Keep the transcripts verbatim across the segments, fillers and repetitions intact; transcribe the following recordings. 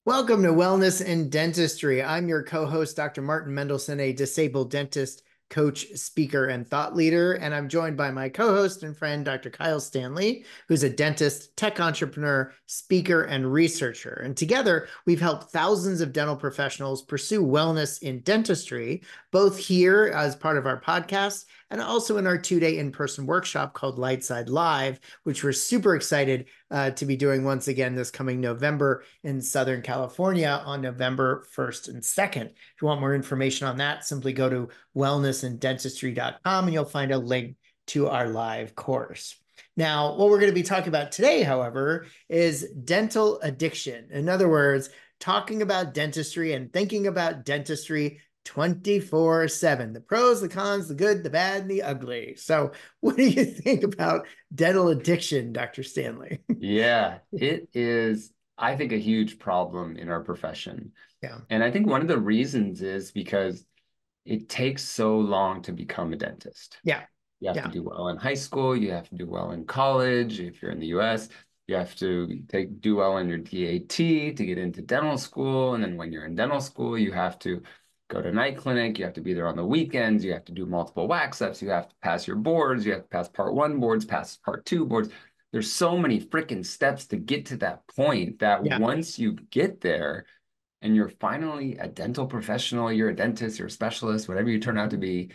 Welcome to Wellness and Dentistry. I'm your co-host, Doctor Martin Mendelson, a disabled dentist, coach, speaker, and thought leader. And I'm joined by my co-host and friend, Doctor Kyle Stanley, who's a dentist, tech entrepreneur, speaker, and researcher. And together, we've helped thousands of dental professionals pursue wellness in dentistry, both here as part of our podcast and also in our two-day in-person workshop called Lightside Live, which we're super excited uh, to be doing once again this coming November in Southern California on November first and second. If you want more information on that, simply go to wellness and dentistry dot com and you'll find a link to our live course. Now, what we're going to be talking about today, however, is dental addiction. In other words, talking about dentistry and thinking about dentistry twenty-four seven, the pros, the cons, the good, the bad, and the ugly. So what do you think about dental addiction, Doctor Stanley? Yeah, it is, I think, a huge problem in our profession. Yeah. And I think one of the reasons is because it takes so long to become a dentist. Yeah. You have to Yeah. do well in high school, you have to do well in college. If you're in the U S, you have to take do well in your D A T to get into dental school. And then when you're in dental school, you have to go to night clinic, you have to be there on the weekends, you have to do multiple wax ups, you have to pass your boards, you have to pass part one boards, pass part two boards. There's so many freaking steps to get to that point that Yeah. once you get there and you're finally a dental professional, you're a dentist, you're a specialist, whatever you turn out to be,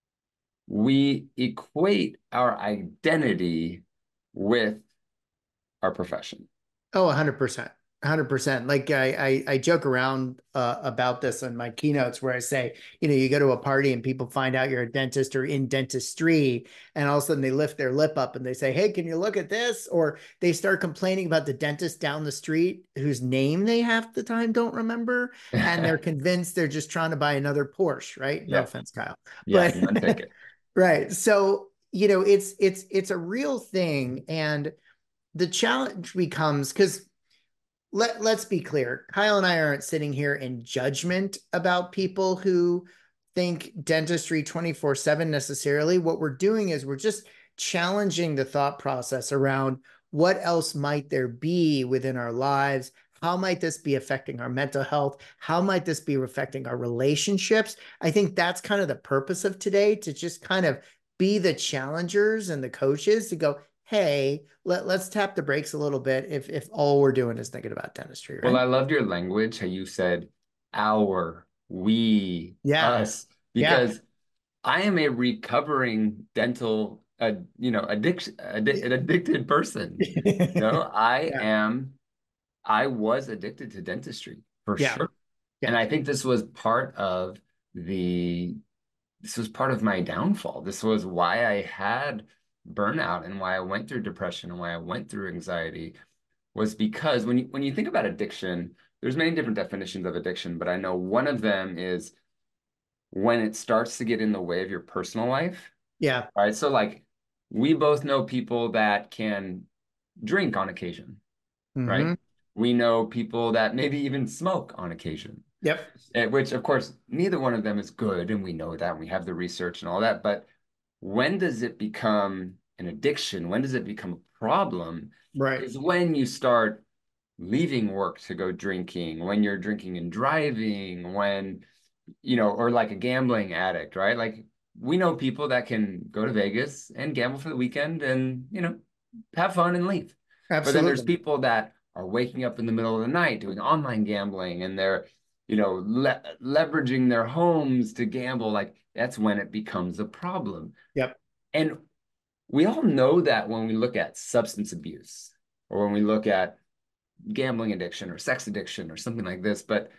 we equate our identity with our profession. Oh, one hundred percent. one hundred percent. Like I, I, I joke around uh, about this in my keynotes where I say, you know, you go to a party and people find out you're a dentist or in dentistry, and all of a sudden they lift their lip up and they say, hey, can you look at this? Or they start complaining about the dentist down the street whose name they half the time don't remember. And they're convinced they're just trying to buy another Porsche, right? No Yep. offense, Kyle. Yeah, But one ticket. right. So, you know, it's it's it's a real thing. And the challenge becomes because let, let's be clear. Kyle and I aren't sitting here in judgment about people who think dentistry twenty-four seven necessarily. What we're doing is we're just challenging the thought process around what else might there be within our lives. How might this be affecting our mental health? How might this be affecting our relationships? I think that's kind of the purpose of today, to just kind of be the challengers and the coaches to go, hey, let, let's tap the brakes a little bit if if all we're doing is thinking about dentistry, Well, right? I loved your language, how you said our, we, Yeah. us, Yeah. because I am a recovering dental, uh, you know, addiction, addi an addicted person. You know, I Yeah. am, I was addicted to dentistry for Yeah. sure. And Yeah. I think this was part of the, this was part of my downfall. This was why I had burnout and why I went through depression and why I went through anxiety, was because when you when you think about addiction, there's many different definitions of addiction, but I know one of them is when it starts to get in the way of your personal life, Yeah. right? So like we both know people that can drink on occasion, right? Hmm. We know people that maybe even smoke on occasion, Yep. eh, which of course neither one of them is good, and we know that, and we have the research and all that. But when does it become an addiction? When does it become a problem? Right. Is when you start leaving work to go drinking, when you're drinking and driving, when, you know, or like a gambling addict, right? Like we know people that can go to Vegas and gamble for the weekend and, you know, have fun and leave. But then there's Absolutely. people that are waking up in the middle of the night doing online gambling, and they're, you know, le leveraging their homes to gamble. Like that's when it becomes a problem. Yep. And we all know that when we look at substance abuse or when we look at gambling addiction or sex addiction or something like this, but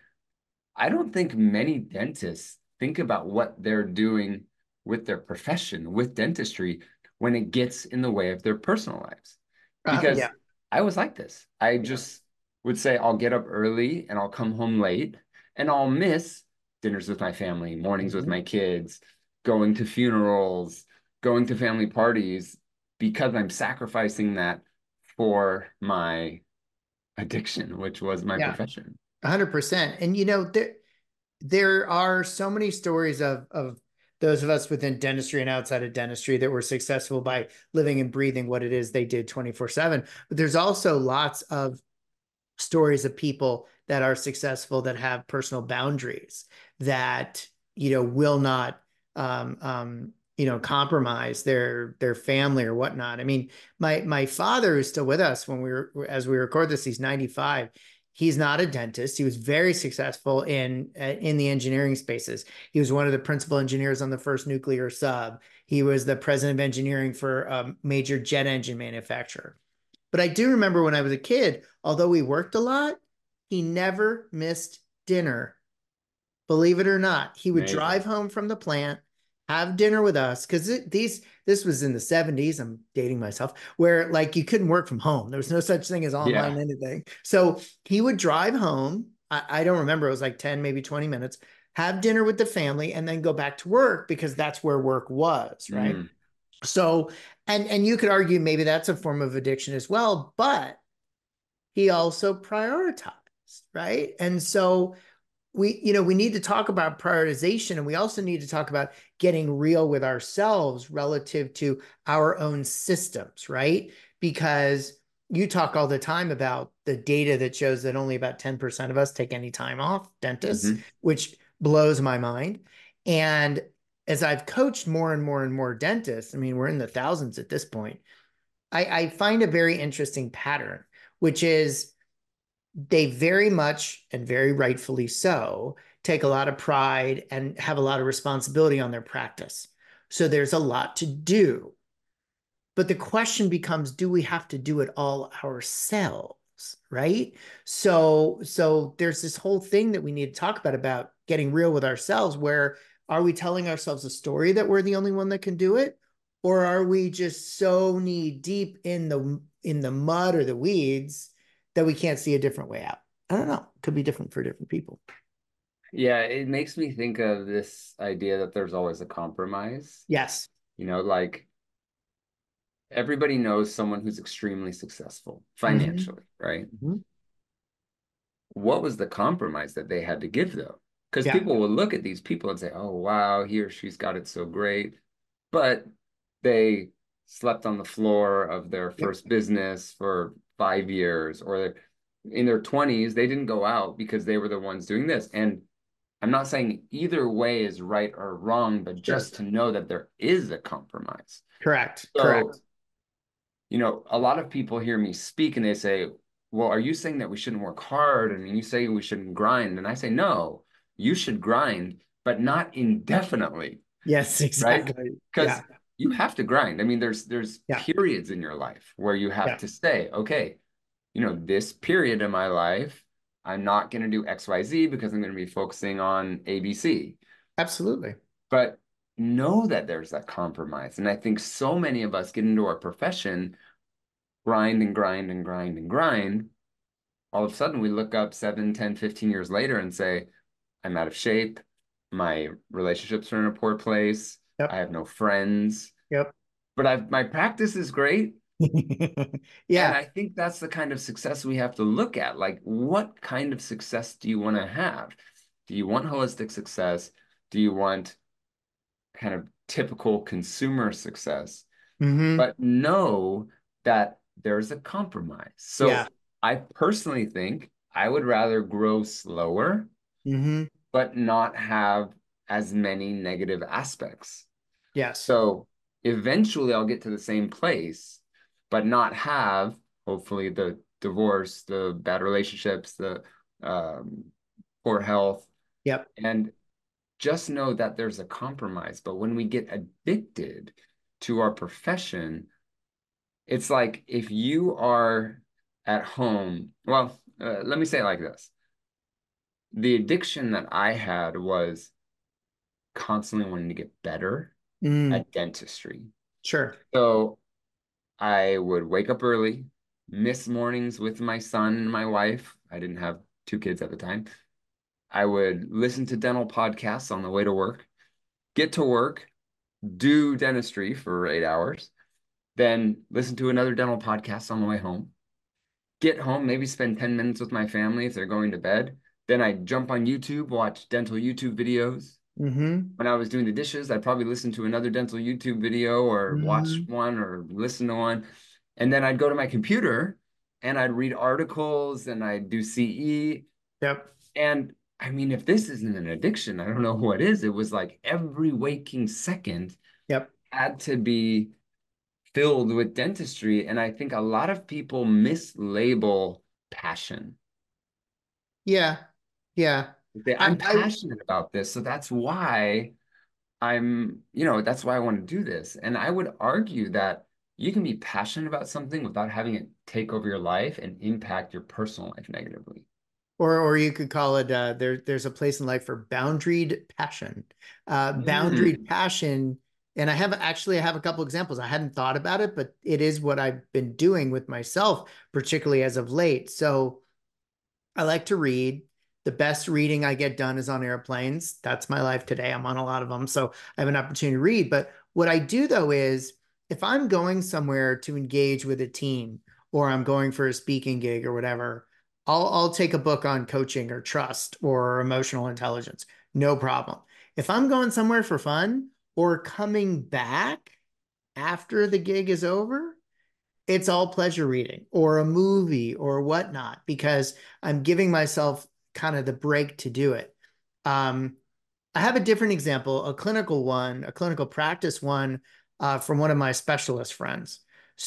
I don't think many dentists think about what they're doing with their profession, with dentistry, when it gets in the way of their personal lives. Uh, Because yeah. I was like this. I Yeah. just would say I'll get up early and I'll come home late and I'll miss dinners with my family, mornings with Hmm. my kids, going to funerals, going to family parties, because I'm sacrificing that for my addiction, which was my Yeah. profession. one hundred percent. And you know, there there are so many stories of of those of us within dentistry and outside of dentistry that were successful by living and breathing what it is they did twenty-four seven. But there's also lots of stories of people that are successful, that have personal boundaries, that, you know, will not, um, um, you know, compromise their their family or whatnot. I mean, my my father, who's still with us when we were as we record this, he's ninety-five. He's not a dentist. He was very successful in uh, in the engineering spaces. He was one of the principal engineers on the first nuclear sub. He was the president of engineering for a major jet engine manufacturer. But I do remember when I was a kid, although we worked a lot, he never missed dinner. Believe it or not, he would Amazing. drive home from the plant, have dinner with us, because these this was in the seventies. I'm dating myself, where like you couldn't work from home. There was no such thing as online Yeah. anything. So he would drive home. I, I don't remember, it was like ten, maybe twenty minutes, have dinner with the family, and then go back to work because that's where work was, right? Mm. So, and and you could argue maybe that's a form of addiction as well, but he also prioritized, right? And so we, you know, we need to talk about prioritization, and we also need to talk about getting real with ourselves relative to our own systems, right? Because you talk all the time about the data that shows that only about ten percent of us take any time off, dentists, Hmm. which blows my mind. And as I've coached more and more and more dentists, I mean, we're in the thousands at this point, I, I find a very interesting pattern, which is they very much, and very rightfully so, take a lot of pride and have a lot of responsibility on their practice. So there's a lot to do. But the question becomes, do we have to do it all ourselves? Right. So, so there's this whole thing that we need to talk about, about getting real with ourselves, where are we telling ourselves a story that we're the only one that can do it? Or are we just so knee deep in the in the mud or the weeds that we can't see a different way out? I don't know. It could be different for different people. Yeah, it makes me think of this idea that there's always a compromise. Yes. You know, like everybody knows someone who's extremely successful Mm-hmm. financially, right? Mm-hmm. What was the compromise that they had to give though? Because Yeah. people will look at these people and say, oh, wow, he or she's got it so great. But they slept on the floor of their Yep. first business for five years, or in their twenties, they didn't go out because they were the ones doing this. And I'm not saying either way is right or wrong, but Sure. just to know that there is a compromise. Correct. So, Correct. you know, a lot of people hear me speak and they say, well, are you saying that we shouldn't work hard? I mean, you say we shouldn't grind. And I say, no, you should grind, but not indefinitely, Yes, right? exactly. Because Yeah. you have to grind. I mean, there's there's Yeah. periods in your life where you have Yeah. to say, okay, you know, this period in my life, I'm not going to do X Y Z because I'm going to be focusing on A B C. Absolutely. But know that there's that compromise. And I think so many of us get into our profession, grind and grind and grind and grind. All of a sudden, we look up seven, ten, fifteen years later and say, I'm out of shape. My relationships are in a poor place. I Yep. have no friends, Yep. but I've, my practice is great. And Yeah. I think that's the kind of success we have to look at. Like, what kind of success do you want to have? Do you want holistic success? Do you want kind of typical consumer success? Hmm. But know that there's a compromise. So Yeah. I personally think I would rather grow slower, Hmm. but not have as many negative aspects. Yes. So eventually I'll get to the same place, but not have, hopefully, the divorce, the bad relationships, the um, poor health, Yep. and just know that there's a compromise. But when we get addicted to our profession, it's like if you are at home, well, uh, let me say it like this. The addiction that I had was constantly wanting to get better Mm. at dentistry. Sure. So I would wake up early, miss mornings with my son and my wife. I didn't have two kids at the time. I would listen to dental podcasts on the way to work, get to work, do dentistry for eight hours, then listen to another dental podcast on the way home, get home, maybe spend ten minutes with my family if they're going to bed. Then I jump on YouTube, watch dental YouTube videos. Hmm. When I was doing the dishes, I'd probably listen to another dental YouTube video or watch Hmm. one or listen to one. And then I'd go to my computer and I'd read articles and I'd do C E. Yep. And I mean, if this isn't an addiction, I don't know what is. It was like every waking second Yep. had to be filled with dentistry. And I think a lot of people mislabel passion. Yeah. Yeah. They, I, I'm I passionate about this, so that's why I'm, you know, that's why I want to do this. And I would argue that you can be passionate about something without having it take over your life and impact your personal life negatively. or or you could call it uh there there's a place in life for boundaried passion. Uh boundaried Mm, passion, and I have actually I have a couple examples. I hadn't thought about it, but it is what I've been doing with myself, particularly as of late. So I like to read. The best reading I get done is on airplanes. That's my life today. I'm on a lot of them. So I have an opportunity to read. But what I do though is if I'm going somewhere to engage with a team or I'm going for a speaking gig or whatever, I'll, I'll take a book on coaching or trust or emotional intelligence. No problem. If I'm going somewhere for fun or coming back after the gig is over, it's all pleasure reading or a movie or whatnot because I'm giving myself kind of the break to do it. Um, I have a different example, a clinical one, a clinical practice one uh, from one of my specialist friends.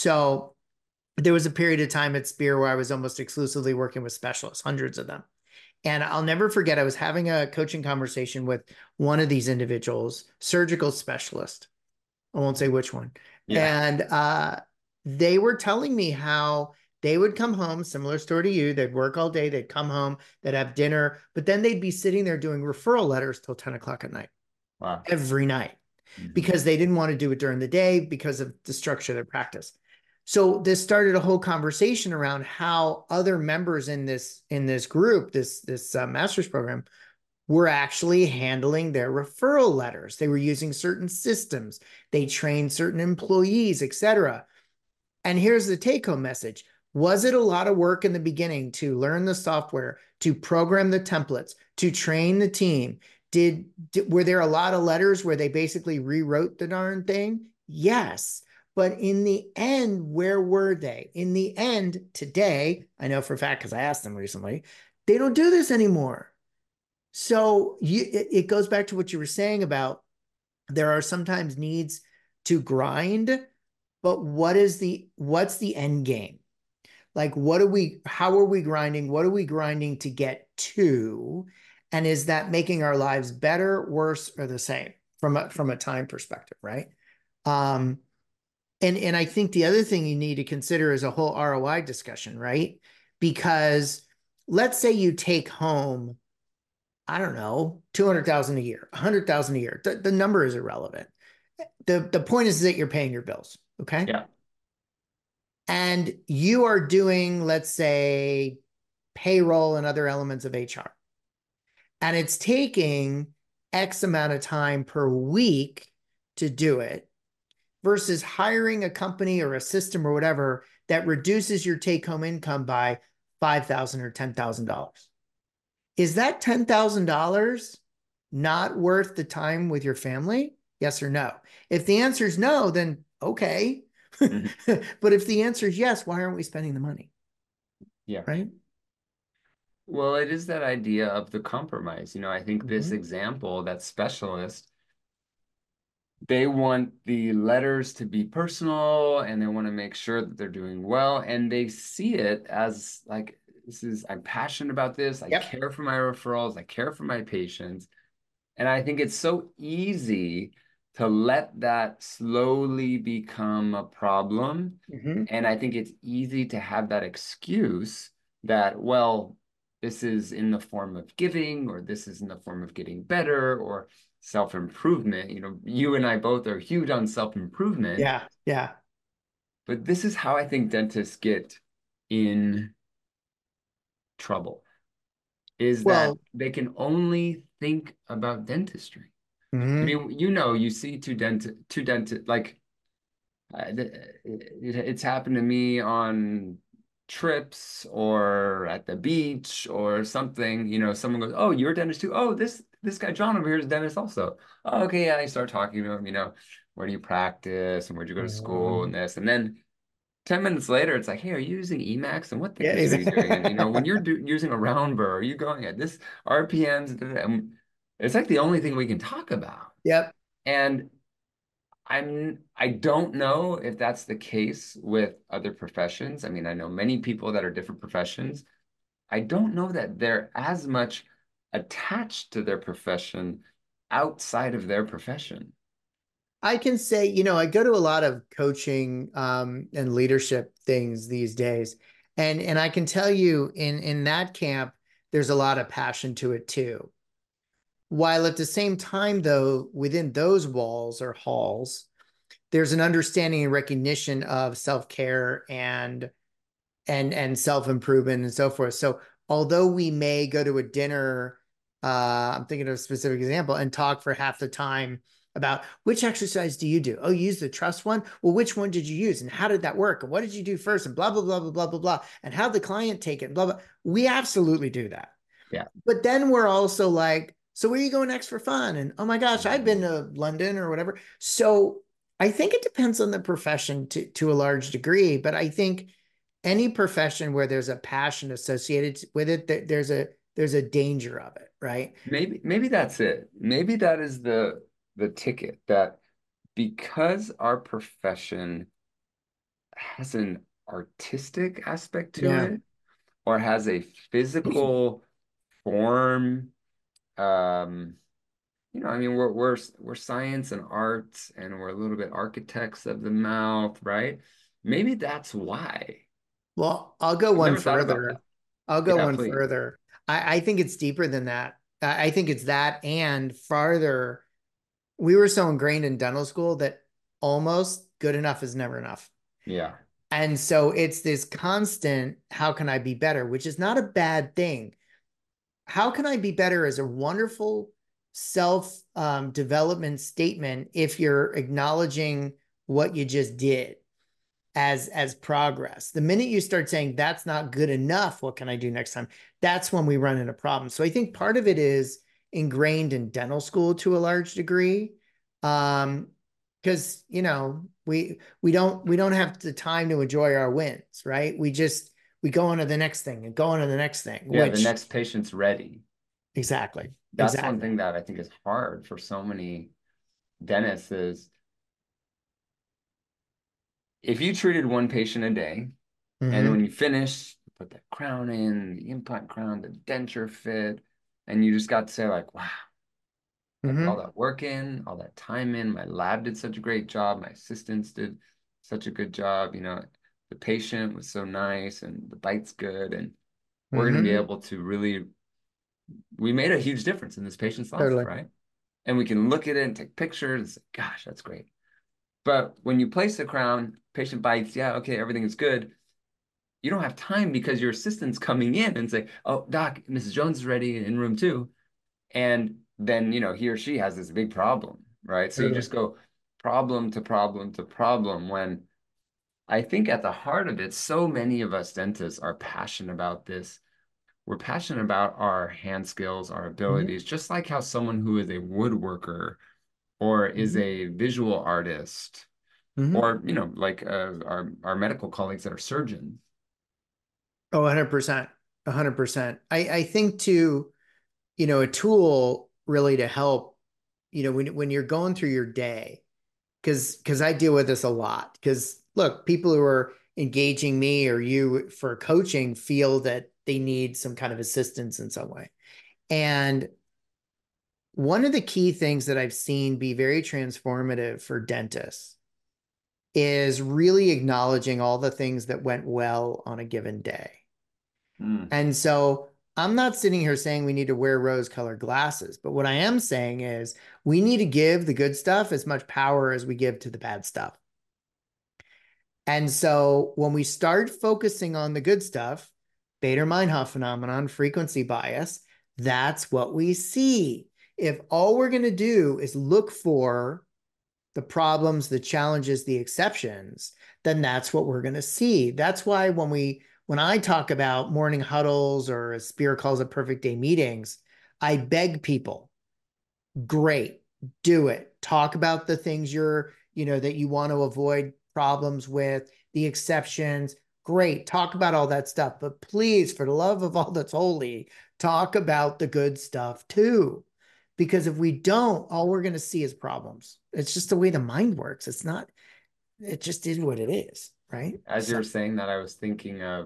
So there was a period of time at Spear where I was almost exclusively working with specialists, hundreds of them. And I'll never forget, I was having a coaching conversation with one of these individuals, surgical specialist. I won't say which one. yeah. And uh, they were telling me how they would come home, similar story to you. They'd work all day, they'd come home, they'd have dinner, but then they'd be sitting there doing referral letters till ten o'clock at night, Wow. every night, Mhm. because they didn't want to do it during the day because of the structure of their practice. So this started a whole conversation around how other members in this in this group, this this uh, master's program, were actually handling their referral letters. They were using certain systems. They trained certain employees, et cetera. And here's the take home message. Was it a lot of work in the beginning to learn the software, to program the templates, to train the team? Did, did were there a lot of letters where they basically rewrote the darn thing? Yes. But in the end, where were they? In the end, today, I know for a fact because I asked them recently, they don't do this anymore. So you, it, it goes back to what you were saying about there are sometimes needs to grind, but what is the what's the end game? Like what are we how are we grinding? What are we grinding to get to? And is that making our lives better, worse, or the same from a from a time perspective, right? Um, and and I think the other thing you need to consider is a whole R O I discussion, right? Because let's say you take home I don't know, two hundred thousand a year, one hundred thousand a year. The, the number is irrelevant. The, the point is that you're paying your bills. Okay. Yeah. And you are doing, let's say, payroll and other elements of H R. And it's taking X amount of time per week to do it versus hiring a company or a system or whatever that reduces your take home income by five thousand dollars or ten thousand dollars. Is that ten thousand dollars not worth the time with your family? Yes or no? If the answer is no, then okay. Mhm. But if the answer is yes, why aren't we spending the money? Yeah. Right? Well, it is that idea of the compromise. You know, I think this Mm-hmm. example, that specialist, they want the letters to be personal and they want to make sure that they're doing well. And they see it as like, this is, I'm passionate about this. I Yep. care for my referrals. I care for my patients. And I think it's so easy to let that slowly become a problem. Mm-hmm. And I think it's easy to have that excuse that, well, this is in the form of giving, or this is in the form of getting better, or self-improvement. You know, you and I both are huge on self-improvement, Yeah. Yeah. but this is how I think dentists get in trouble, is that Well, they can only think about dentistry. I mm-hmm. mean, you know, you see two dent two dent like uh, it, it's happened to me on trips or at the beach or something. You know, someone goes, "Oh, you're a dentist too? Oh, this this guy John over here is a dentist also." Oh, okay, yeah. I start talking to him. You know, where do you practice and where'd you go to school Mm-hmm. and this, and then ten minutes later, it's like, hey, are you using Emacs? And what Yeah, thickness are you doing? And, you know, when exactly. you're do using a round burr, are you going at this R P Ms? And it's like the only thing we can talk about. Yep. And I'm, I don't know if that's the case with other professions. I mean, I know many people that are different professions. I don't know that they're as much attached to their profession outside of their profession. I can say, you know, I go to a lot of coaching um, and leadership things these days, and and I can tell you in in that camp, there's a lot of passion to it too. While at the same time, though, within those walls or halls, there's an understanding and recognition of self-care and and and self-improvement and so forth. So although we may go to a dinner, uh, I'm thinking of a specific example, and talk for half the time about which exercise do you do? Oh, you use the trust one? Well, which one did you use? And how did that work? And what did you do first? And blah, blah, blah, blah, blah, blah, blah. And how the client take it, blah, blah. We absolutely do that. Yeah. But then we're also like, so where are you going next for fun? And oh my gosh, I've been Mhm. to London or whatever. So I think it depends on the profession to, to a large degree, but I think any profession where there's a passion associated with it, there, there's a there's a danger of it, right? Maybe maybe that's it. Maybe that is the the ticket that because our profession has an artistic aspect to Yeah. it or has a physical form, um, you know, I mean, we're we're we're science and arts and we're a little bit architects of the mouth, right? Maybe that's why. Well, I'll go I've one never thought about further. that. I'll go Yeah, one please. further. I, I think it's deeper than that. I I think it's that and farther. We were so ingrained in dental school that almost good enough is never enough. Yeah. And so it's this constant, how can I be better? Which is not a bad thing. How can I be better is a wonderful self um, development statement if you're acknowledging what you just did as as progress. The minute you start saying that's not good enough, what can I do next time? That's when we run into problems. So I think part of it is ingrained in dental school to a large degree. Um, because you know, we we don't we don't have the time to enjoy our wins, right? We just we go on to the next thing and go on to the next thing, Yeah, the which next patient's ready. exactly, That's one exactly. thing that I think is hard for so many dentists is if you treated one patient a day, and then Mm-hmm. when you finish, you put that crown in, the implant crown, the denture fit, and you just got to say like, wow, I put all Mm-hmm. that work in, all that time in. My lab did such a great job. My assistants did such a good job. You know, the patient was so nice and the bite's good. And we're going to be Mm-hmm. able to really, we made a huge difference in this patient's life, Totally. right? And we can look at it and take pictures and say, gosh, that's great. But when you place the crown, patient bites, yeah, okay, everything is good. You don't have time because your assistant's coming in and say, oh, doc, Missus Jones is ready in room two. And then, you know, he or she has this big problem, right? So you Totally. just go problem to problem to problem when I think at the heart of it, so many of us dentists are passionate about this. We're passionate about our hand skills, our Mm-hmm. abilities, just like how someone who is a woodworker or is Mm-hmm. a visual artist, Mm-hmm. or, you know, like uh, our, our medical colleagues that are surgeons. Oh, one hundred percent. one hundred percent. I, I think too, you know, a tool really to help, you know, when when you're going through your day, because because I deal with this a lot. Because look, people who are engaging me or you for coaching feel that they need some kind of assistance in some way. And one of the key things that I've seen be very transformative for dentists is really acknowledging all the things that went well on a given day. Mm, And so I'm not sitting here saying we need to wear rose colored glasses, but what I am saying is we need to give the good stuff as much power as we give to the bad stuff. And so when we start focusing on the good stuff, Bader-Meinhof phenomenon, frequency bias, that's what we see. If all we're going to do is look for the problems, the challenges, the exceptions, then that's what we're going to see. That's why when we when I talk about morning huddles or as Spear calls it perfect day meetings, I beg people, great, do it. Talk about the things you're, you know, that you want to avoid problems with. the exceptions. Great. Talk about all that stuff. But please, for the love of all that's holy, talk about the good stuff too. Because if we don't, all we're going to see is problems. It's just the way the mind works. It's not, it just is what it is. Right. As you So, were saying that, I was thinking of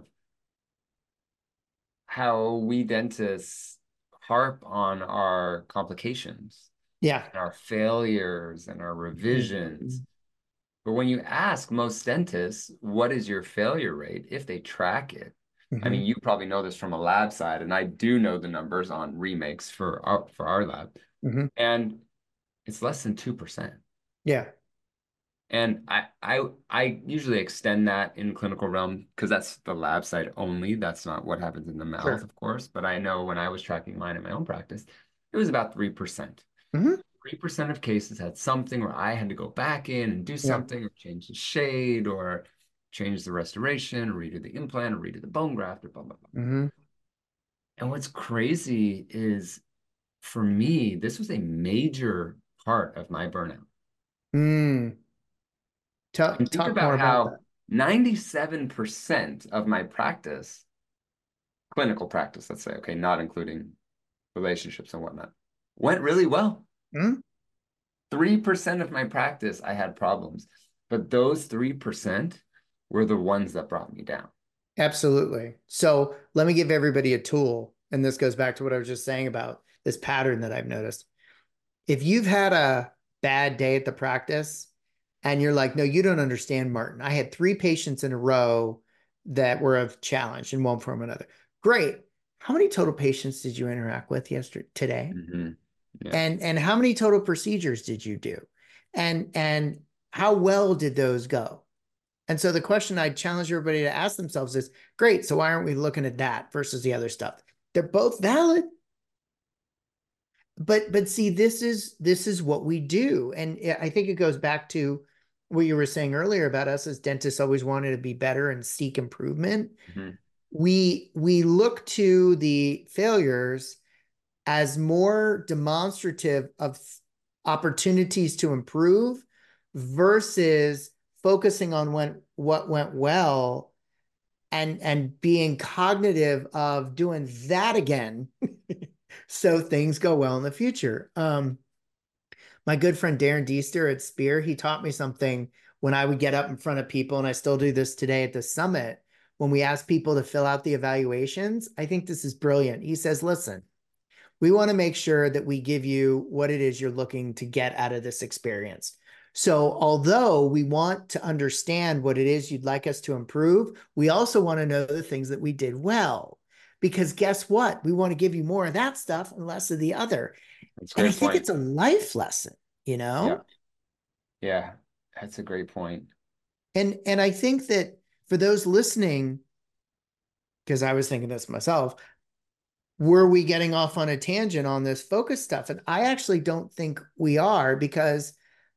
how we dentists harp on our complications yeah. and our failures and our Mm-hmm. revisions. But when you ask most dentists, what is your failure rate if they track it? I Mm-hmm. mean, you probably know this from a lab side, and I do know the numbers on remakes for our for our lab, Mm-hmm. and it's less than two percent. Yeah. And I I I usually extend that in clinical realm because that's the lab side only. That's not what happens in the mouth, Sure. of course. But I know when I was tracking mine in my own practice, it was about three percent. Mm-hmm. three percent of cases had something where I had to go back in and do Yeah. something or change the shade or change the restoration or redo the implant or redo the bone graft or blah, blah, blah. Mm-hmm. And what's crazy is for me, this was a major part of my burnout. Mm. And Talk, think talk more about about that. how ninety-seven percent of my practice, clinical practice, let's say, okay, not including relationships and whatnot, went really well. Mm. three percent of my practice, I had problems, but those three percent were the ones that brought me down. Absolutely. So let me give everybody a tool. And this goes back to what I was just saying about this pattern that I've noticed. If you've had a bad day at the practice and you're like, no, you don't understand, Martin. I had three patients in a row that were of challenge in one form or another. Great. How many total patients did you interact with yesterday today? Mm-hmm. Yeah. And and how many total procedures did you do? And and how well did those go? And so the question I challenge everybody to ask themselves is, great, so why aren't we looking at that versus the other stuff? They're both valid. But but see, this is this is what we do. And I think it goes back to what you were saying earlier about us as dentists always wanted to be better and seek improvement. Mm-hmm. We we look to the failures as more demonstrative of opportunities to improve versus focusing on when, what went well and and being cognitive of doing that again so things go well in the future. Um, my good friend Darren Deester at Spear, he taught me something when I would get up in front of people, and I still do this today at the summit. When we ask people to fill out the evaluations, I think this is brilliant. He says, listen, we want to make sure that we give you what it is you're looking to get out of this experience. So, although we want to understand what it is you'd like us to improve, we also want to know the things that we did well. Because guess what? We want to give you more of that stuff and less of the other. That's a And I great think point. it's a life lesson, you Yeah. know? Yeah. That's a great point. And and I think that for those listening, because I was thinking this myself, were we getting off on a tangent on this focus stuff? And I actually don't think we are, because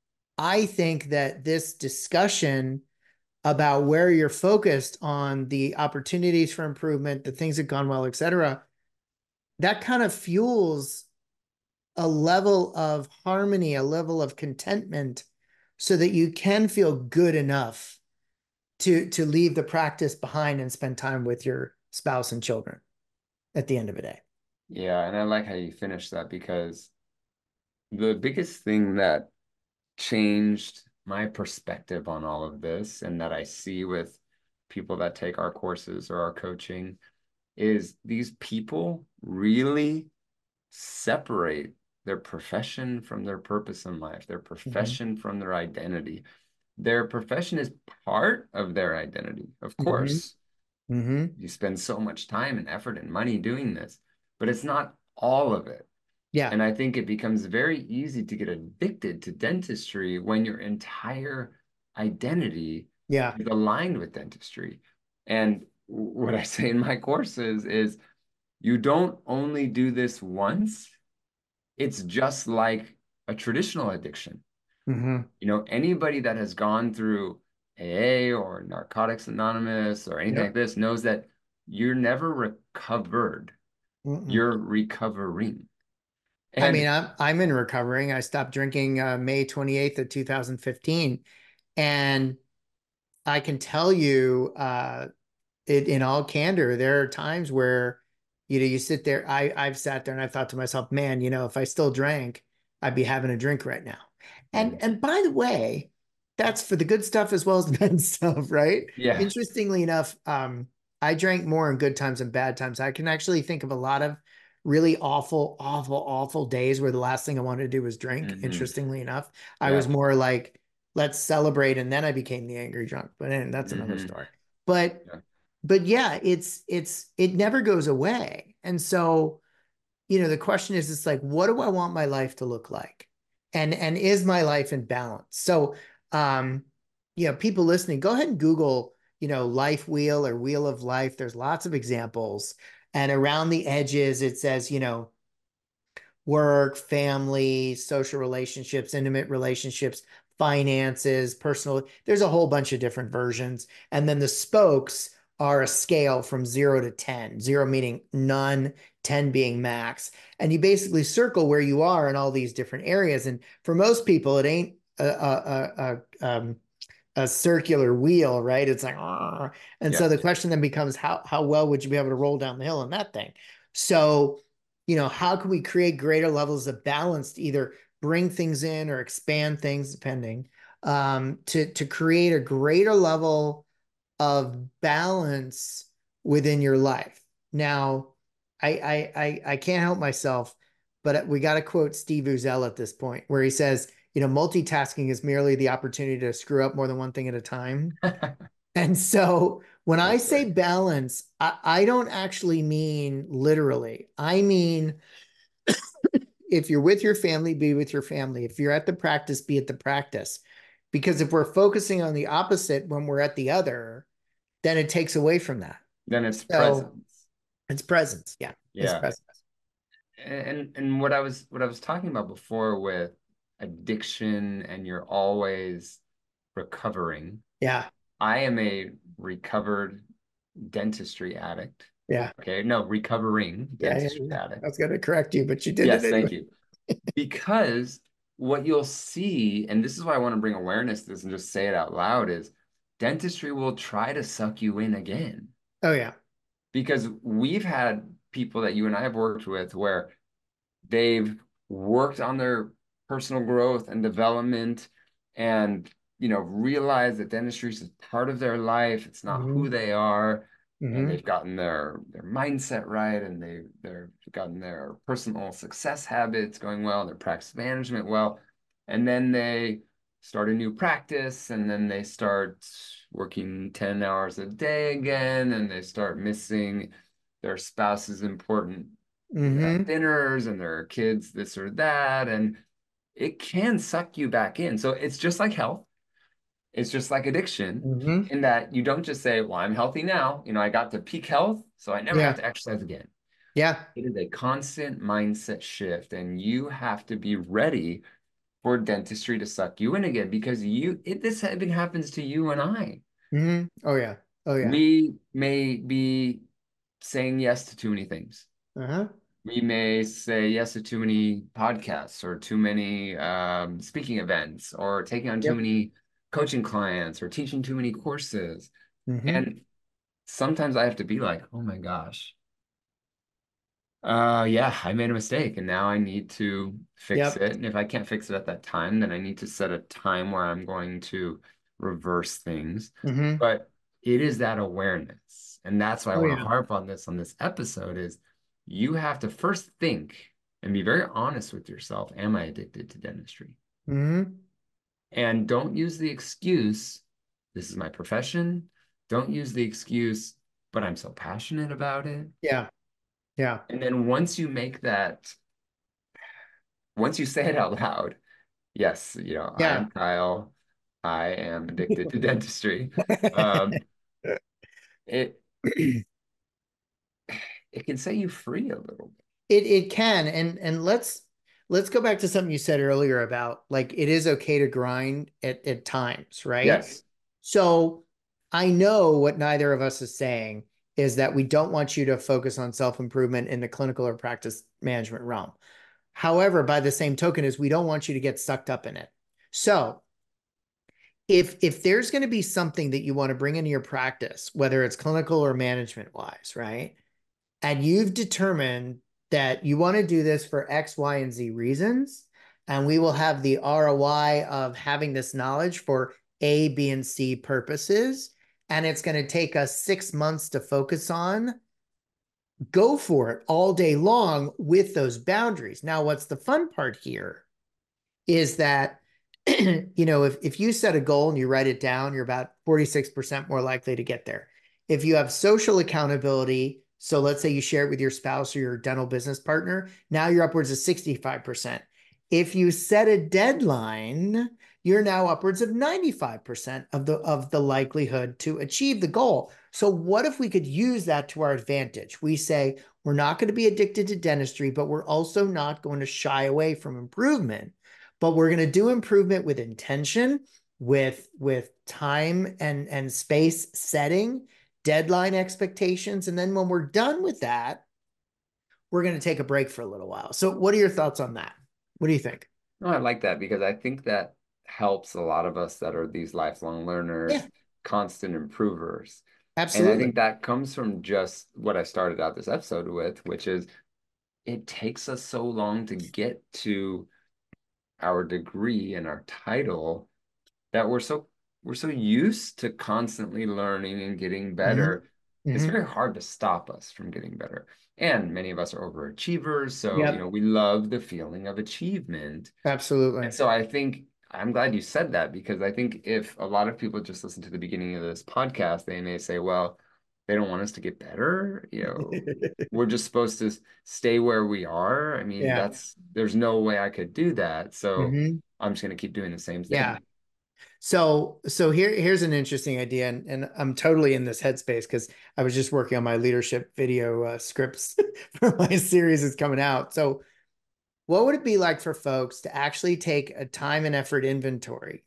I think that this discussion about where you're focused on the opportunities for improvement, the things that gone well, et cetera, that kind of fuels a level of harmony, a level of contentment, so that you can feel good enough to to leave the practice behind and spend time with your spouse and children at the end of the day. Yeah. And I like how you finished that because the biggest thing that changed my perspective on all of this and that I see with people that take our courses or our coaching is these people really separate their profession from their purpose in life, their Mm-hmm. profession from their identity. Their profession is part of their identity, of Mm-hmm. course. Mm-hmm. You spend so much time and effort and money doing this, but it's not all of it. Yeah. And I think it becomes very easy to get addicted to dentistry when your entire identity Yeah. is aligned with dentistry. And what I say in my courses is you don't only do this once, it's just like a traditional addiction. Mm-hmm. You know, anybody that has gone through A A or Narcotics Anonymous or anything like Yep. this knows that you're never recovered, Mm-mm. you're recovering. I mean, And I'm I'm in recovering. I stopped drinking uh, May twenty-eighth of two thousand fifteen. And I can tell you, uh, it, in all candor, there are times where, you know, you sit there. I I've sat there and I thought to myself, man, you know, if I still drank, I'd be having a drink right now. And Mm. and by the way, that's for the good stuff as well as the bad stuff, right? Yeah. Interestingly enough, um, I drank more in good times and bad times. I can actually think of a lot of really awful, awful, awful days where the last thing I wanted to do was drink. Hmm. Interestingly enough, I was Yeah. more like, let's celebrate, and then I became the angry drunk. But eh, that's another Hmm. story. But Yeah. but yeah, it's it's it never goes away. And so, you know, the question is, it's like, what do I want my life to look like? And and is my life in balance? So, um, you know, people listening, go ahead and Google, you know, life wheel or wheel of life. There's lots of examples. And around the edges, it says, you know, work, family, social relationships, intimate relationships, finances, personal. There's a whole bunch of different versions. And then the spokes are a scale from zero to ten, zero meaning none, ten being max. And you basically circle where you are in all these different areas. And for most people, it ain't a, a, a, a um, a circular wheel, right? It's like, "Argh." And Yeah. so the question then becomes, how how well would you be able to roll down the hill in that thing? So, you know, how can we create greater levels of balance to either bring things in or expand things, depending, um, to to create a greater level of balance within your life? Now, I I I, I can't help myself, but we got to quote Steve Uzel at this point, where he says, you know, multitasking is merely the opportunity to screw up more than one thing at a time. And so when I That's say right. balance, I, I don't actually mean literally. I mean, if you're with your family, be with your family. If you're at the practice, be at the practice. Because if we're focusing on the opposite when we're at the other, then it takes away from that. Then it's So presence. it's presence. Yeah, it's Yeah. presence. And and what I was what I was talking about before with addiction and you're always recovering. Yeah, I am a recovered dentistry addict. yeah, Okay, no, recovering yeah, yeah, dentistry yeah. I addict. was going to correct you, but you did it Yes, thank anyway. you. Because what you'll see, and this is why I want to bring awareness to this and just say it out loud, is dentistry will try to suck you in again. Oh, yeah. Because we've had people that you and I have worked with where they've worked on their personal growth and development and, you know, realized that dentistry is part of their life. It's not who Hmm. they are. And Hmm. they've gotten their their mindset right and they they've gotten their personal success habits going well, their practice management well. And then they start a new practice and then they start working ten hours a day again and they start missing their spouse's important uh, Hmm. dinners and there are kids this or that and it can suck you back in. So it's just like health. It's just like addiction Hmm. in that you don't just say, well, I'm healthy now. You know, I got to peak health, so I never have Yeah. to exercise again. Yeah. It is a constant mindset shift, and you have to be ready for dentistry to suck you in again because you it this even happens to you and I. Hmm. Oh, yeah. Oh, yeah. We may be saying yes to too many things. Uh-huh. We may say yes to too many podcasts or too many um, speaking events or taking on too Yep. many coaching clients or teaching too many courses. Hmm. And sometimes I have to be like, oh my gosh, uh, yeah, I made a mistake and now I need to fix Yep. it. And if I can't fix it at that time, then I need to set a time where I'm going to reverse things. Hmm. But it is that awareness. And that's why I Oh, want to yeah. harp on this on this episode is you have to first think and be very honest with yourself. Am I addicted to dentistry? Hmm. And don't use the excuse, this is my profession. Don't use the excuse, but I'm so passionate about it. Yeah. Yeah. And then once you make that, once you say it out loud, yes, you know, I Yeah. am Kyle. I am addicted to dentistry. Um, it it it can set you free a little bit. it can. And and let's let's go back to something you said earlier about, like, it is okay to grind at, at times, right? Yes. So I know what neither of us is saying is that we don't want you to focus on self-improvement in the clinical or practice management realm. However, by the same token, is we don't want you to get sucked up in it. So if if there's going to be something that you want to bring into your practice, whether it's clinical or management wise, right? And you've determined that you want to do this for X, Y, and Z reasons, and we will have the R O I of having this knowledge for A, B, and C purposes, and it's going to take us six months to focus on, go for it all day long with those boundaries. Now, what's the fun part here is that, you know, if, if you set a goal and you write it down, you're about forty-six percent more likely to get there. If you have social accountability, so let's say you share it with your spouse or your dental business partner, now you're upwards of sixty-five percent. If you set a deadline, you're now upwards of ninety-five percent of the, of the likelihood to achieve the goal. So what if we could use that to our advantage? We say, we're not going to be addicted to dentistry, but we're also not going to shy away from improvement. But we're going to do improvement with intention, with, with time and, and space setting, deadline expectations. And then when we're done with that, we're going to take a break for a little while. So what are your thoughts on that? What do you think? No, I like that because I think that helps a lot of us that are these lifelong learners, Yeah, constant improvers. And I absolutely. think that comes from just what I started out this episode with, which is it takes us so long to get to our degree and our title that we're so we're so used to constantly learning and getting Mm-hmm. better. It's Mm-hmm. very hard to stop us from getting better. And many of us are overachievers, so you know, Yep, we love the feeling of achievement. And absolutely. so I think I'm glad you said that because I think if a lot of people just listen to the beginning of this podcast, they may say, well, they don't want us to get better. You know, we're just supposed to stay where we are. I mean, Yeah. that's there's no way I could do that. So Mm-hmm. I'm just going to keep doing the same Yeah. thing. So, so here, here's an interesting idea, and, and I'm totally in this headspace because I was just working on my leadership video uh, scripts for my series is coming out. So, what would it be like for folks to actually take a time and effort inventory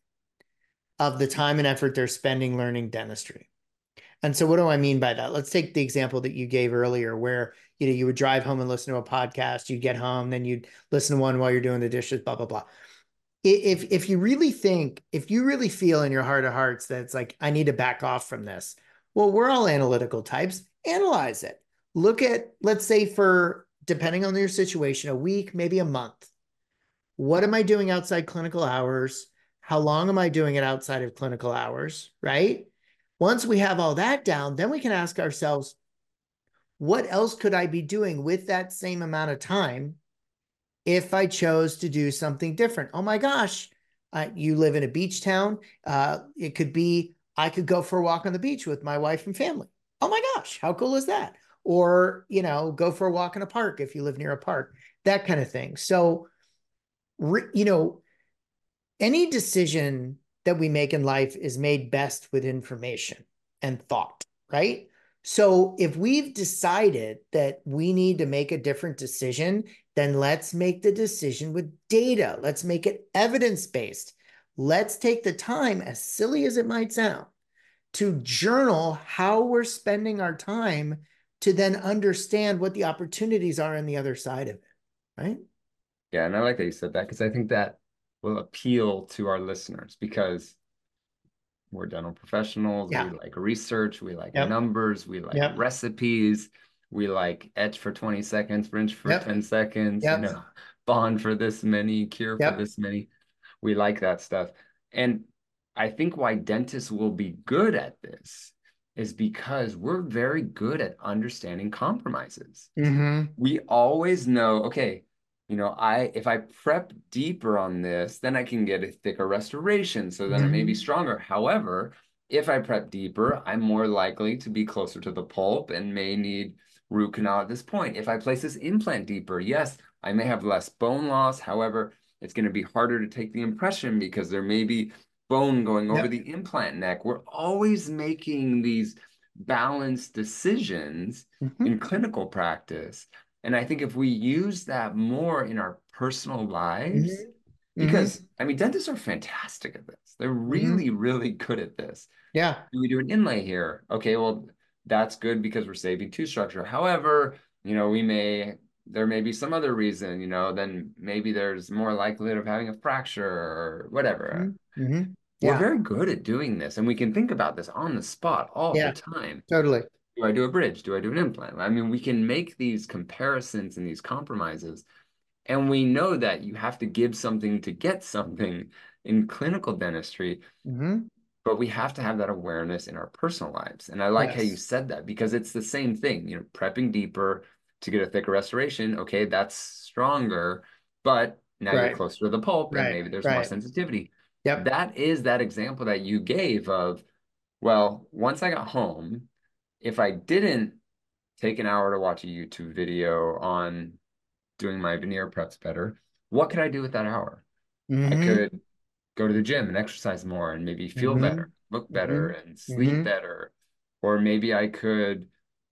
of the time and effort they're spending learning dentistry? And so, what do I mean by that? Let's take the example that you gave earlier, where you know you would drive home and listen to a podcast. You'd get home, then you'd listen to one while you're doing the dishes. Blah blah blah. If if you really think, if you really feel in your heart of hearts that it's like I need to back off from this, well, we're all analytical types. Analyze it. Look at, let's say, for depending on your situation, a week, maybe a month. What am I doing outside clinical hours? How long am I doing it outside of clinical hours? Right? Once we have all that down, then we can ask ourselves, what else could I be doing with that same amount of time if I chose to do something different? Oh my gosh, uh, you live in a beach town. Uh, it could be I could go for a walk on the beach with my wife and family. Oh my gosh, how cool is that? Or, you know, go for a walk in a park if you live near a park, that kind of thing. So, you know, any decision that we make in life is made best with information and thought, right? So if we've decided that we need to make a different decision, then let's make the decision with data. Let's make it evidence-based. Let's take the time, as silly as it might sound, to journal how we're spending our time to then understand what the opportunities are on the other side of it, right? Yeah, and I like that you said that because I think that will appeal to our listeners because we're dental professionals. We Yeah. like research. We like Yep. numbers. We like Yep. recipes. We like etch for twenty seconds, rinse for Yep. ten seconds, you Yep. know, bond for this many, cure for Yep. this many. We like that stuff. And I think why dentists will be good at this is because we're very good at understanding compromises. Mm-hmm. We always know, okay, you know, I if I prep deeper on this, then I can get a thicker restoration, so then it may be Mm-hmm. stronger. However, if I prep deeper, I'm more likely to be closer to the pulp and may need root canal at this point. If I place this implant deeper, yes, I may have less bone loss. However, it's going to be harder to take the impression because there may be bone going over Yep. the implant neck. We're always making these balanced decisions Mm-hmm. in clinical practice. And I think if we use that more in our personal lives, Mm-hmm. Mm-hmm. because I mean, dentists are fantastic at this. They're Mm-hmm. really, really good at this. Yeah. Do we do an inlay here? Okay, well, that's good because we're saving tooth structure. However, you know, we may, there may be some other reason, you know, then maybe there's more likelihood of having a fracture or whatever. Mm-hmm. Mm-hmm. we're Yeah. very good at doing this, and we can think about this on the spot all the Yeah. time. Totally. Do I do a bridge? Do I do an implant? I mean, we can make these comparisons and these compromises, and we know that you have to give something to get something in clinical dentistry, Hmm. but we have to have that awareness in our personal lives. And I like how you Yes. said that because it's the same thing, you know, prepping deeper to get a thicker restoration. Okay, that's stronger, but now you're Right. closer to the pulp and Right. maybe there's more Right. sensitivity. Yep. That is that example that you gave of, well, once I got home, if I didn't take an hour to watch a YouTube video on doing my veneer preps better, what could I do with that hour? I Hmm. could go to the gym and exercise more and maybe feel Hmm. better, look better, Hmm. and sleep Hmm. better. Or maybe I could,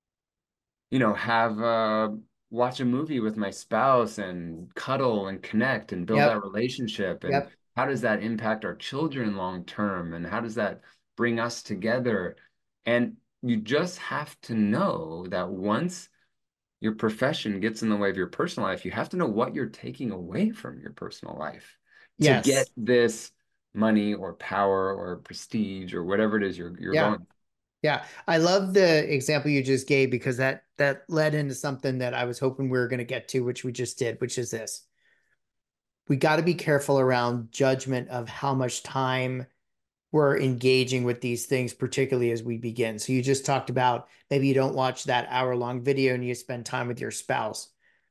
you know, have uh watch a movie with my spouse and cuddle and connect and build that Yep. relationship. And Yep. how does that impact our children long term? And how does that bring us together? And you just have to know that once your profession gets in the way of your personal life, you have to know what you're taking away from your personal life to get Yes. this money or power or prestige or whatever it is you're you're Yeah. going. Yeah. I love the example you just gave because that that led into something that I was hoping we were going to get to, which we just did, which is this. We got to be careful around judgment of how much time we're engaging with these things, particularly as we begin. So you just talked about maybe you don't watch that hour long video and you spend time with your spouse.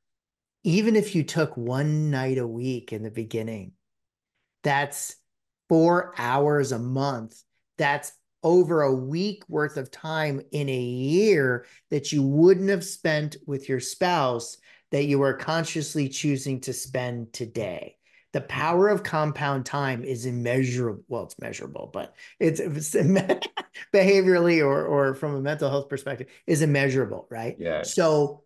Even if you took one night a week in the beginning, that's four hours a month. That's over a week worth of time in a year that you wouldn't have spent with your spouse that you are consciously choosing to spend today. The power of compound time is immeasurable. Well, it's measurable, but it's, it's behaviorally or, or from a mental health perspective is immeasurable, right? Yes. So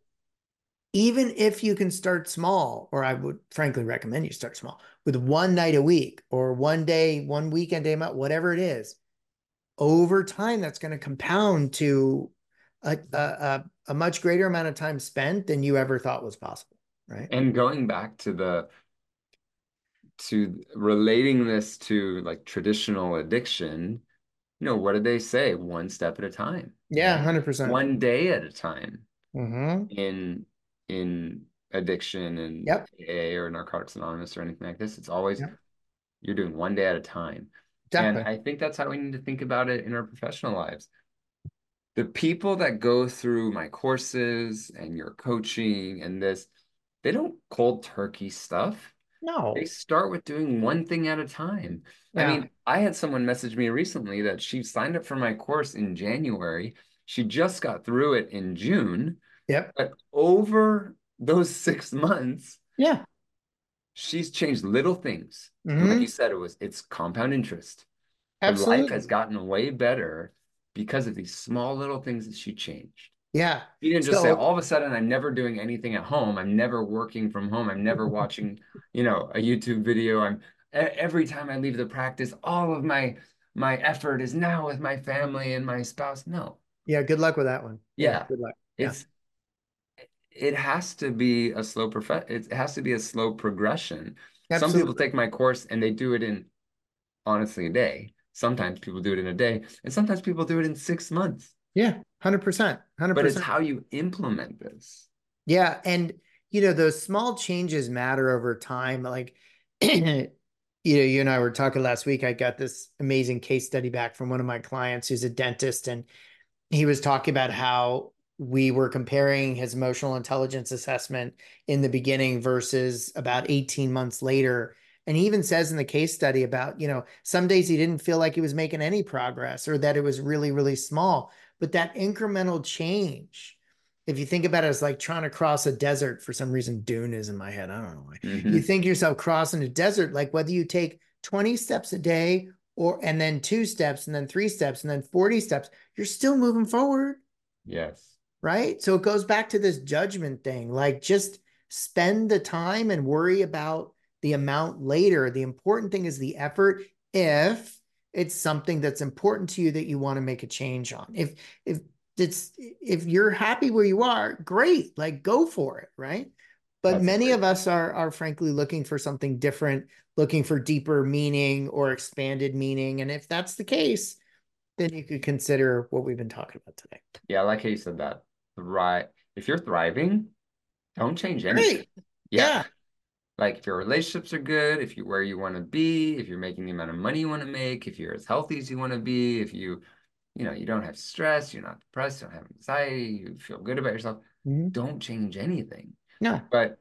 even if you can start small, or I would frankly recommend you start small with one night a week or one day, one weekend day a month, whatever it is, over time, that's going to compound to a, a, a much greater amount of time spent than you ever thought was possible. Right. And going back to the to relating this to like traditional addiction, you know, what did they say? One step at a time, Yeah. right? one hundred percent. One day at a time Mm-hmm. in in addiction and Yep. A A or Narcotics Anonymous or anything like this. It's always Yep. you're doing one day at a time. And Exactly. I think that's how we need to think about it in our professional lives. The people that go through my courses and your coaching and this, they don't cold turkey stuff. They No. start with doing one thing at a time. I Yeah. mean, I had someone message me recently that she signed up for my course in January. She just got through it in June, Yep. but over those six months, Yeah. she's changed little things. And like you Mm-hmm. said, it was it's compound interest. Her life has Absolutely. gotten way better because of these small little things that she changed. Yeah. She didn't just say, So all of a sudden, I'm never doing anything at home. I'm never working from home. I'm never watching, you know, a YouTube video. I'm e- every time I leave the practice, all of my my effort is now with my family and my spouse. No. yeah, good luck with that one. Yeah. Yeah. Good luck. Yeah. It's it has to be a slow prof it has to be a slow progression. Some people Absolutely. take my course and they do it in honestly a day. Sometimes people do it in a day, and sometimes people do it in six months. Yeah. one hundred percent. But it's one hundred percent. how you implement this. Yeah, and you know, those small changes matter over time. Like, you know, you and I were talking last week. I got this amazing case study back from one of my clients who's a dentist, and he was talking about how we were comparing his emotional intelligence assessment in the beginning versus about eighteen months later. And he even says in the case study about, you know, some days he didn't feel like he was making any progress or that it was really, really small. But that incremental change, if you think about it as like trying to cross a desert, for some reason, Dune is in my head. I don't know why. You Hmm. think yourself crossing a desert, like whether you take twenty steps a day or and then two steps and then three steps and then forty steps, you're still moving forward, Yes. right? So it goes back to this judgment thing. Like just spend the time and worry about the amount later. The important thing is the effort if it's something that's important to you that you want to make a change on. If if it's if you're happy where you are, great, like go for it, right? But That's a many great of us are are frankly looking for something different, looking for deeper meaning or expanded meaning. And if that's the case, then you could consider what we've been talking about today. Yeah, I like how you said that. Thrive. If you're thriving, don't change anything. Great. Yeah. Yeah. Like if your relationships are good, if you're where you want to be, if you're making the amount of money you want to make, if you're as healthy as you want to be, if you, you know, you don't have stress, you're not depressed, you don't have anxiety, you feel good about yourself, Mhm. don't change anything. No. But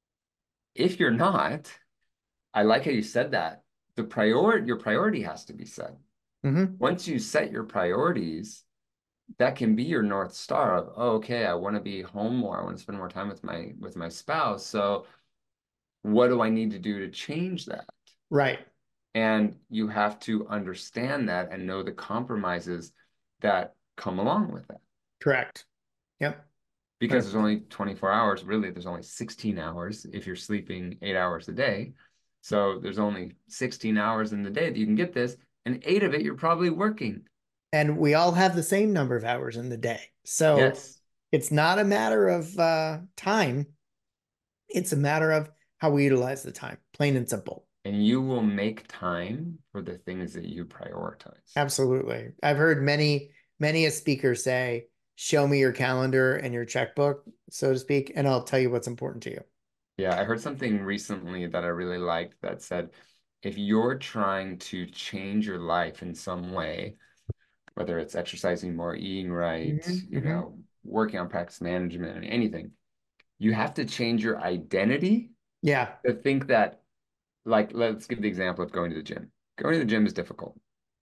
if you're not, I like how you said that. The priority, your priority has to be set. Hmm. Once you set your priorities, that can be your North Star of, oh, okay, I want to be home more. I want to spend more time with my with my spouse. So what do I need to do to change that? Right. And you have to understand that and know the compromises that come along with that. Correct. Yep. Because there's only twenty-four hours, really, there's only sixteen hours if you're sleeping eight hours a day. So there's only sixteen hours in the day that you can get this, and eight of it you're probably working. And we all have the same number of hours in the day. So Yes. it's not a matter of uh, time. It's a matter of how we utilize the time, plain and simple. And you will make time for the things that you prioritize. Absolutely. I've heard many, many a speaker say, show me your calendar and your checkbook, so to speak, and I'll tell you what's important to you. Yeah, I heard something recently that I really liked that said, if you're trying to change your life in some way, whether it's exercising more, eating right, Hmm. you Hmm. know, working on practice management and anything, you have to change your identity Yeah. to think that, like, let's give the example of going to the gym. Going to the gym is difficult.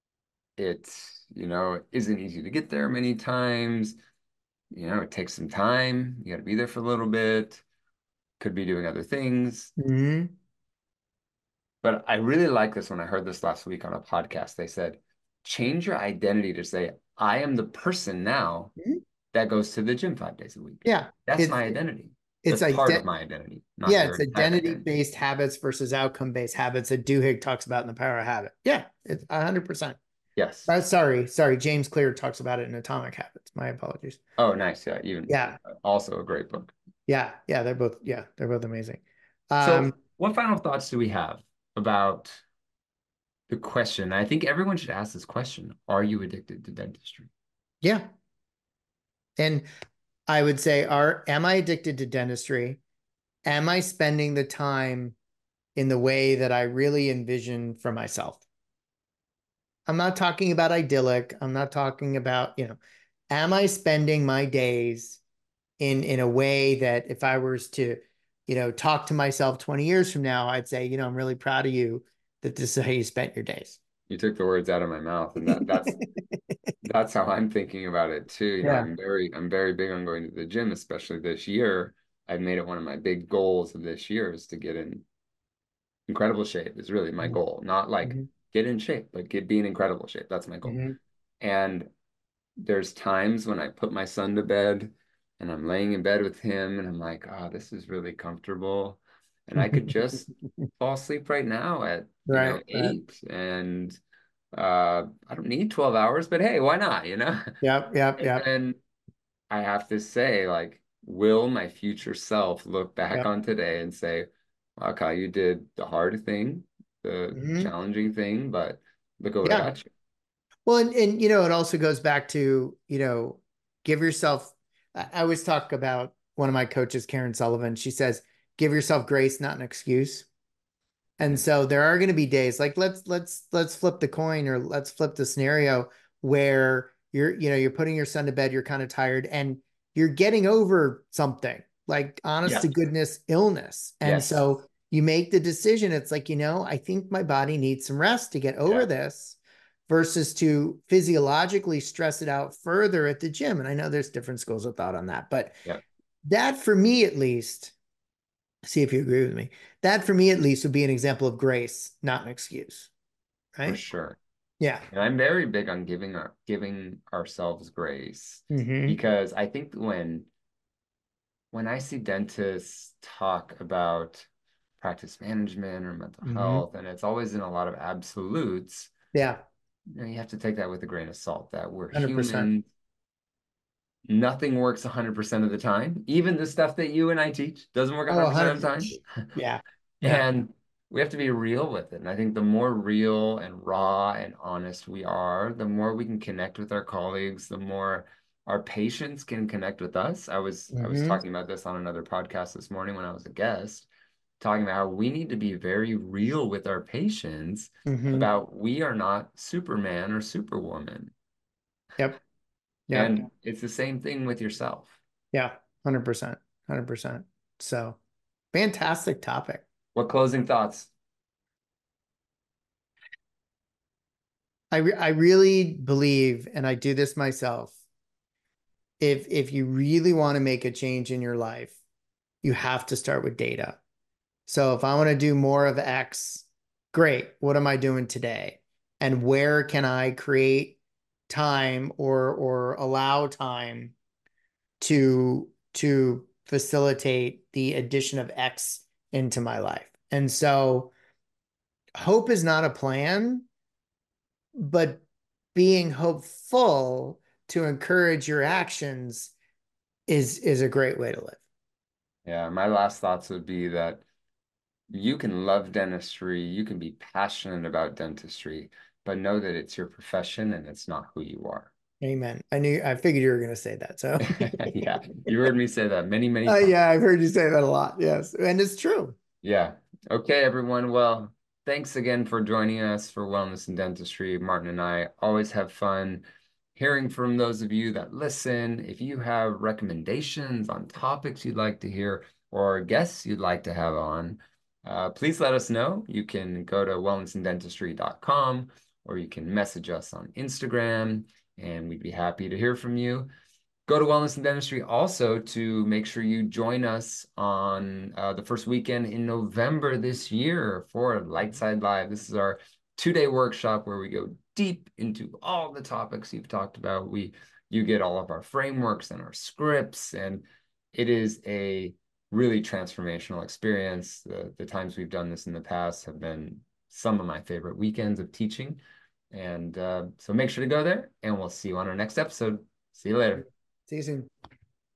It's, you know, it isn't easy to get there many times. You know, it takes some time. You got to be there for a little bit. Could be doing other things. Hmm. But I really like this when I heard this last week on a podcast. They said, change your identity to say, I am the person now that goes to the gym five days a week. Yeah. That's It's my identity. it's That's part of ident my identity, not yeah, your it's entire identity. identity-based habits versus outcome-based habits that Duhigg talks about in The Power of Habit. Yeah, it's a hundred percent. Yes. Uh, sorry, sorry. James Clear talks about it in Atomic Habits. My apologies. Oh, nice. Yeah. Even Yeah, also a great book. yeah, yeah. They're both, yeah, they're both amazing. Um, So, what final thoughts do we have about the question? I think everyone should ask this question. Are you addicted to dentistry? yeah. And I would say, are am I addicted to dentistry? Am I spending the time in the way that I really envision for myself? I'm not talking about idyllic. I'm not talking about, you know, am I spending my days in in a way that if I was to, you know, talk to myself twenty years from now, I'd say, you know, I'm really proud of you that this is how you spent your days. You took the words out of my mouth, and that that's that's how I'm thinking about it too. You know, Yeah. I'm very I'm very big on going to the gym, especially this year. I've made it one of my big goals of this year is to get in incredible shape is really my goal. Not like Mhm. get in shape, but get be in incredible shape. That's my goal. Mhm. And there's times when I put my son to bed and I'm laying in bed with him and I'm like, oh, this is really comfortable. And I could just fall asleep right now at, you know, Right, right. eight. And uh I don't need twelve hours, but hey, why not, you know? Yep, yep, And yep, then I have to say, like, will my future self look back yep. on today and say, wow, Kyle, you did the hard thing, the Mhm. challenging thing, but look at what I Yeah. got you. Well, and, and you know, it also goes back to, you know, give yourself, I I always talk about one of my coaches, Karen Sullivan. She says, give yourself grace, not an excuse. And Mm. so there are going to be days like let's let's let's flip the coin or let's flip the scenario where you're you know you're putting your son to bed, you're kind of tired and you're getting over something like honest Yeah. to goodness illness. And Yes. so you make the decision. It's like, you know, I think my body needs some rest to get over Yeah. this versus to physiologically stress it out further at the gym. And I know there's different schools of thought on that, but Yeah. that for me at least see if you agree with me. That for me at least would be an example of grace, not an excuse, For right? sure. Yeah. And I'm very big on giving our giving ourselves grace Hmm. because I think when when I see dentists talk about practice management or mental Hmm. health, and it's always in a lot of absolutes, Yeah. you know, you have to take that with a grain of salt that we're one hundred percent. human. Nothing works one hundred percent of the time. Even the stuff that you and I teach doesn't work Oh, one hundred percent of the one hundred time. percent. Yeah. Yeah. And we have to be real with it. And I think the more real and raw and honest we are, the more we can connect with our colleagues, the more our patients can connect with us. I was I was Hmm. talking about this on another podcast this morning when I was a guest, talking about how we need to be very real with our patients Hmm. about we are not Superman or Superwoman. Yep. Yep. And it's the same thing with yourself. Yeah. one hundred percent. one hundred percent. So fantastic topic. What closing thoughts? I re I really believe, and I do this myself, if if you really want to make a change in your life, you have to start with data. So if I want to do more of X, great. What am I doing today? And where can I create time or or allow time to to facilitate the addition of X into my life? And so hope is not a plan, but being hopeful to encourage your actions is is a great way to live. Yeah, my last thoughts would be that you can love dentistry, you can be passionate about dentistry, but know that it's your profession and it's not who you are. Amen. I knew I figured you were going to say that. So Yeah, you heard me say that many, many uh, times. yeah, I've heard you say that a lot. Yes. And it's true. Yeah. Okay, everyone. Well, thanks again for joining us for Wellness and Dentistry. Martin and I always have fun hearing from those of you that listen. If you have recommendations on topics you'd like to hear or guests you'd like to have on, uh, please let us know. You can go to wellness and dentistry dot com or you can message us on Instagram, and we'd be happy to hear from you. Go to Wellness and Dentistry also to make sure you join us on uh, the first weekend in November this year for Lightside Live. This is our two-day workshop where we go deep into all the topics you've talked about. We you get all of our frameworks and our scripts, and it is a really transformational experience. The, the times we've done this in the past have been some of my favorite weekends of teaching. And uh, so make sure to go there, and we'll see you on our next episode. See you later. See you soon.